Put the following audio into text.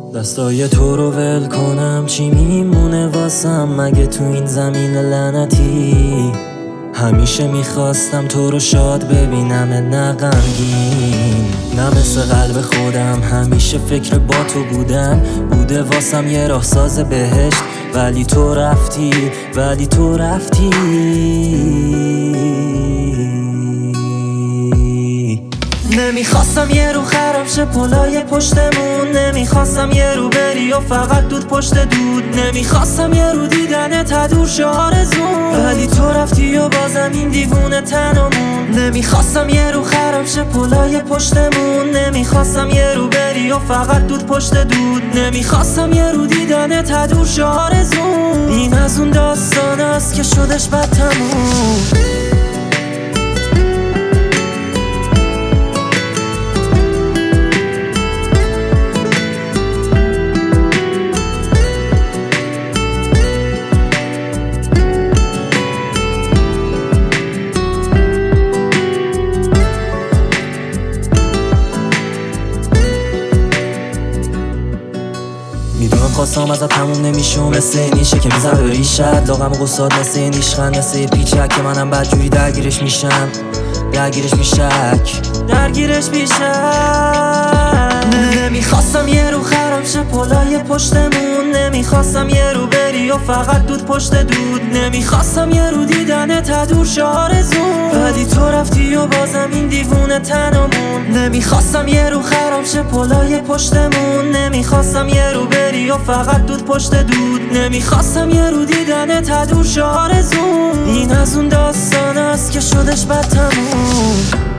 دستای تو رو ول کنم چی میمونه واسم مگه تو این زمین لعنتی؟ همیشه میخواستم تو رو شاد ببینم نه غمگین، نه مثل قلب خودم همیشه فکر با تو بودن بوده واسم یه راهساز بهشت، ولی تو رفتی نمیخواستم یه رو خراب شه پلای پشتمون، نمیخواستم یه رو بری و فقط دود پشت دود، نمیخواستم یه رو دیدن تدور شه آرزون، ولی تو رفتی و بازم این دیوونه تنمون. نمیخواستم یه رو خراب شه پلای پشتمون، نمیخواستم یه رو بری و فقط دود پشت دود، نمیخواستم یه رو دیدن تدور شه آرزون. این از اون داستان است که شدش بد تموم. میدونم خواستم ازت تموم نمیشه و مثل نیشه که میزد به ریشت، لاغم و قصاد مثل نیشخند مثل پیچک که منم بدجوری درگیرش میشم نمیخواستم یه رو خراب شه پلای پشتمون، نمیخواستم یه رو بری و فقط دود پشت دود، نمیخواستم یه رو دیدن تدور شه آرزون، ولی تو رفتی و بازم این دیوونه تنمون. نمیخواستم یه رو خراب شه پلای پشتمون، نمیخواستم یه رو بری و فقط دود پشت دود، نمیخواستم یه رو دیدن تدور شه آرزون. این از اون داستان است که شدش بد تموم.